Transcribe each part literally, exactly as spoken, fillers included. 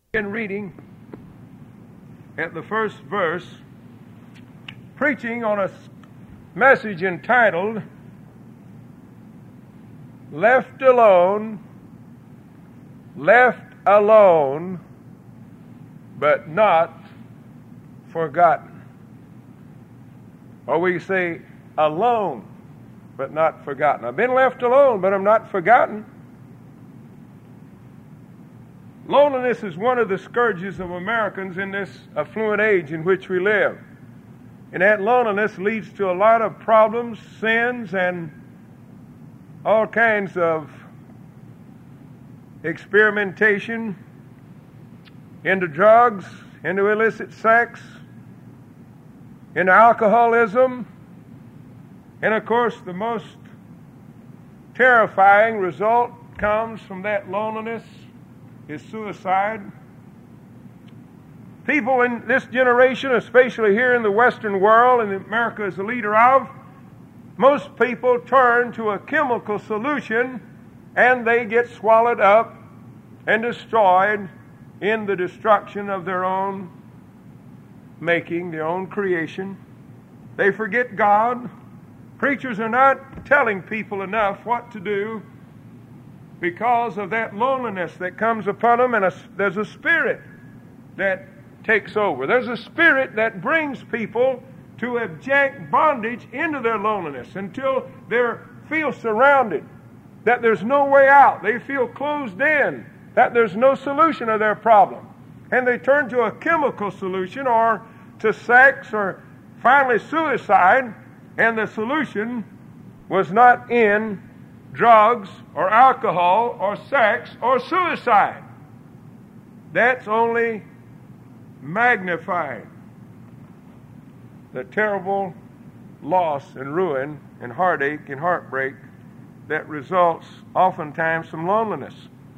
In reading at the first verse, preaching on a message entitled, Left Alone, Left Alone, but Not Forgotten. Or we say, alone, but not forgotten. I've been left alone, but I'm not forgotten. Loneliness is one of the scourges of Americans in this affluent age in which we live. And that loneliness leads to a lot of problems, sins, and all kinds of experimentation into drugs, into illicit sex, into alcoholism, and of course the most terrifying result comes from that loneliness is suicide. People in this generation, especially here in the Western world, and America is the leader of, most people turn to a chemical solution and they get swallowed up and destroyed in the destruction of their own making, their own creation. They forget God. Preachers are not telling people enough what to do because of that loneliness that comes upon them, and a, there's a spirit that takes over. There's a spirit that brings people to abject bondage into their loneliness until they feel surrounded, that there's no way out. They feel closed in, that there's no solution of their problem. And they turn to a chemical solution or to sex or finally suicide, and the solution was not in drugs or alcohol or sex or suicide. That's only magnifying the terrible loss and ruin and heartache and heartbreak that results oftentimes from loneliness.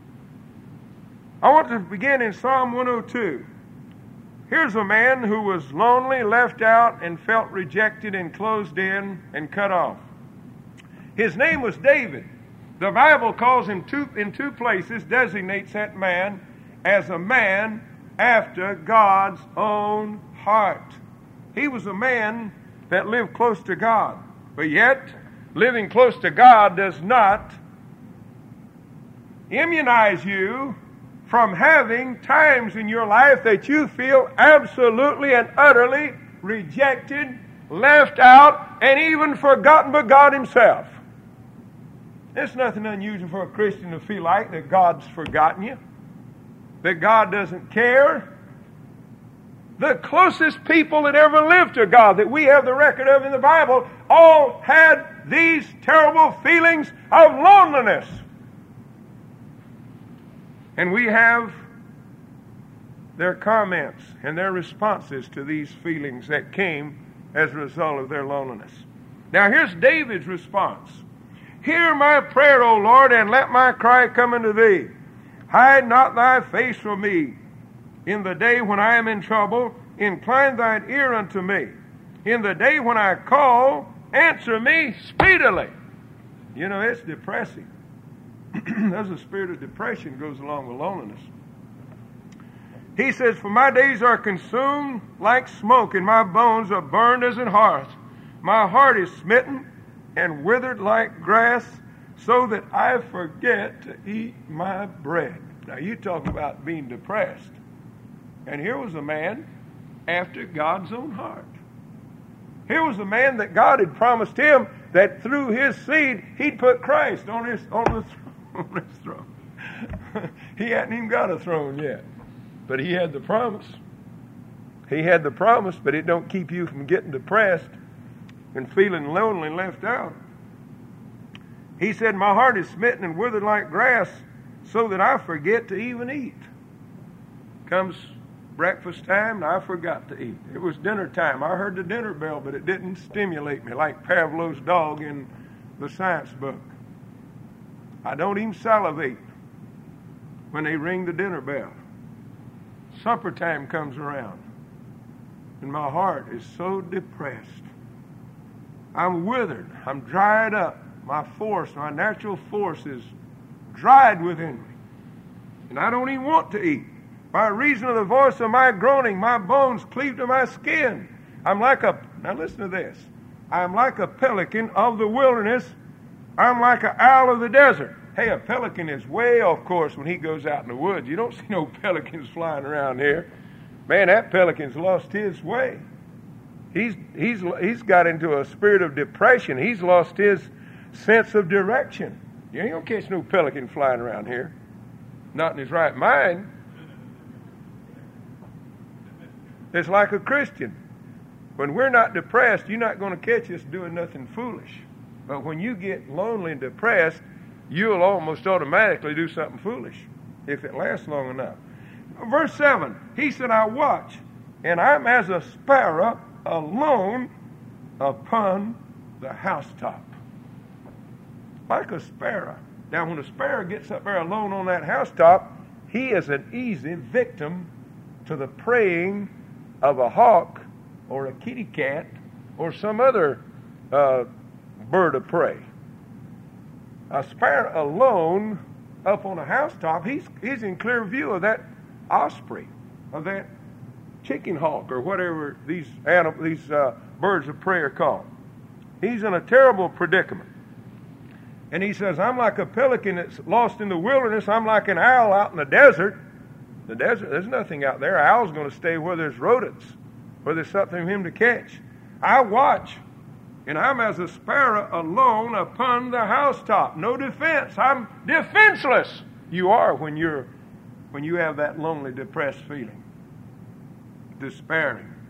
I want to begin in Psalm one oh two. Here's a man who was lonely, left out, and felt rejected and closed in and cut off. His name was David. The Bible calls him two, in two places, designates that man as a man after God's own heart. He was a man that lived close to God. But yet, living close to God does not immunize you from having times in your life that you feel absolutely and utterly rejected, left out, and even forgotten by God Himself. There's nothing unusual for a Christian to feel like that God's forgotten you, that God doesn't care. The closest people that ever lived to God that we have the record of in the Bible all had these terrible feelings of loneliness. And we have their comments and their responses to these feelings that came as a result of their loneliness. Now here's David's response. Hear my prayer, O Lord, and let my cry come unto thee. Hide not thy face from me. In the day when I am in trouble, incline thine ear unto me. In the day when I call, answer me speedily. You know, it's depressing. There's a spirit of depression goes along with loneliness. He says, for my days are consumed like smoke, and my bones are burned as an hearth. My heart is smitten and withered like grass, so that I forget to eat my bread. Now you talk about being depressed. And here was a man after God's own heart. Here was a man that God had promised him that through his seed he'd put Christ on his on the throne, on his throne. He hadn't even got a throne yet, but he had the promise. He had the promise, but it don't keep you from getting depressed and feeling lonely and left out. He said, my heart is smitten and withered like grass, so that I forget to even eat. Comes breakfast time, and I forgot to eat. It was dinner time. I heard the dinner bell, but it didn't stimulate me like Pavlov's dog in the science book. I don't even salivate when they ring the dinner bell. Supper time comes around, and my heart is so depressed. I'm withered. I'm dried up. My force, my natural force is dried within me. And I don't even want to eat. By reason of the voice of my groaning, my bones cleave to my skin. I'm like a, now listen to this. I'm like a pelican of the wilderness. I'm like an owl of the desert. Hey, a pelican is way off course when he goes out in the woods. You don't see no pelicans flying around here. Man, that pelican's lost his way. He's, he's, he's got into a spirit of depression. He's lost his sense of direction. You ain't going to catch no pelican flying around here. Not in his right mind. It's like a Christian. When we're not depressed, you're not going to catch us doing nothing foolish. But when you get lonely and depressed, you'll almost automatically do something foolish if it lasts long enough. Verse seven, he said, I watch, and I'm as a sparrow alone upon the housetop. Like a sparrow. Now, when a sparrow gets up there alone on that housetop, he is an easy victim to the preying of a hawk or a kitty cat or some other uh, bird of prey. A sparrow alone up on a housetop, he's, he's in clear view of that osprey, of that chicken hawk, or whatever these animal, these uh, birds of prey are called. He's in a terrible predicament. And he says, I'm like a pelican that's lost in the wilderness. I'm like an owl out in the desert. The desert, there's nothing out there. An owl's going to stay where there's rodents, where there's something for him to catch. I watch, and I'm as a sparrow alone upon the housetop. No defense. I'm defenseless. You are when you're when you have that lonely, depressed feeling. Despairing.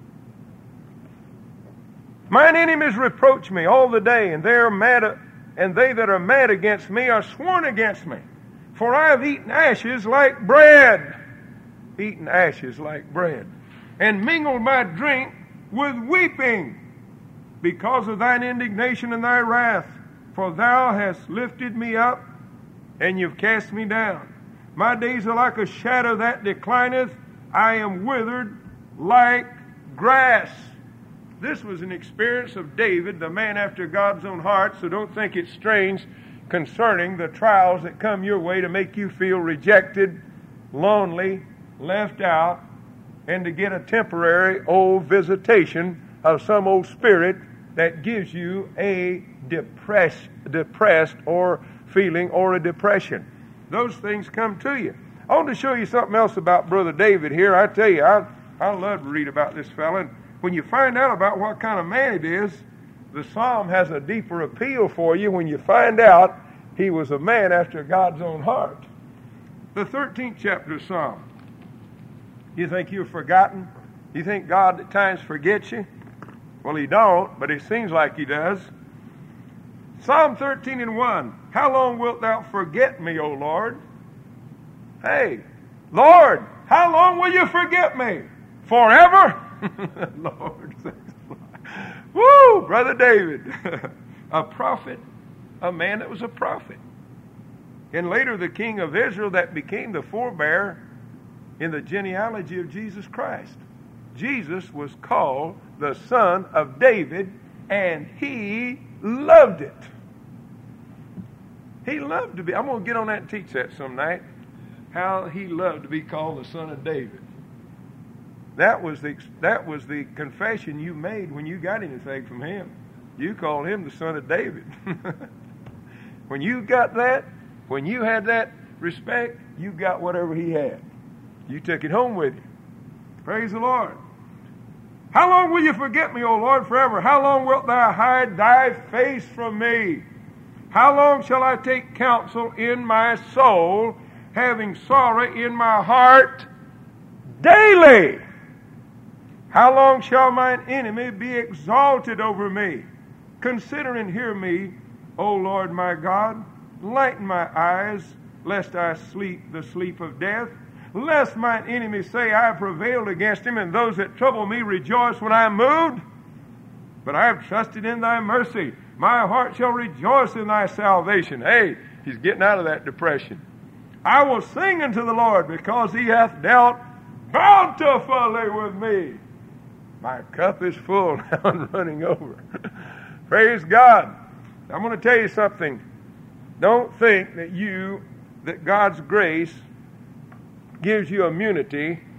Mine enemies reproach me all the day, and they are mad at, and they that are mad against me are sworn against me. For I have eaten ashes like bread. Eaten ashes like bread. And mingled my drink with weeping, because of thine indignation and thy wrath. For thou hast lifted me up, and you've cast me down. My days are like a shadow that declineth. I am withered like grass. This was an experience of David, the man after God's own heart, so don't think it's strange concerning the trials that come your way to make you feel rejected, lonely, left out, and to get a temporary old visitation of some old spirit that gives you a depressed, depressed or feeling or a depression. Those things come to you. I want to show you something else about Brother David here. I tell you, I, I love to read about this fella. And when you find out about what kind of man it is, the psalm has a deeper appeal for you when you find out he was a man after God's own heart. The thirteenth chapter of Psalm. You think you've forgotten? You think God at times forgets you? Well, he don't, but it seems like he does. Psalm thirteen and one. How long wilt thou forget me, O Lord? Hey, Lord, how long will you forget me? Forever? Lord. Woo, Brother David. A prophet, a man that was a prophet. And later the king of Israel that became the forebear in the genealogy of Jesus Christ. Jesus was called the son of David, and he loved it. He loved to be, I'm going to get on that and teach that some night, how he loved to be called the son of David. That was the that was the confession you made when you got anything from him. You called him the son of David. When you got that, when you had that respect, you got whatever he had. You took it home with you. Praise the Lord. How long will you forget me, O Lord, forever? How long wilt thou hide thy face from me? How long shall I take counsel in my soul, having sorrow in my heart daily? How long shall mine enemy be exalted over me? Consider and hear me, O Lord my God. Lighten my eyes, lest I sleep the sleep of death. Lest mine enemy say, I have prevailed against him, and those that trouble me rejoice when I am moved. But I have trusted in thy mercy. My heart shall rejoice in thy salvation. Hey, he's getting out of that depression. I will sing unto the Lord, because he hath dealt bountifully with me. My cup is full now and running over. Praise God. I'm going to tell you something. Don't think that you, that God's grace gives you immunity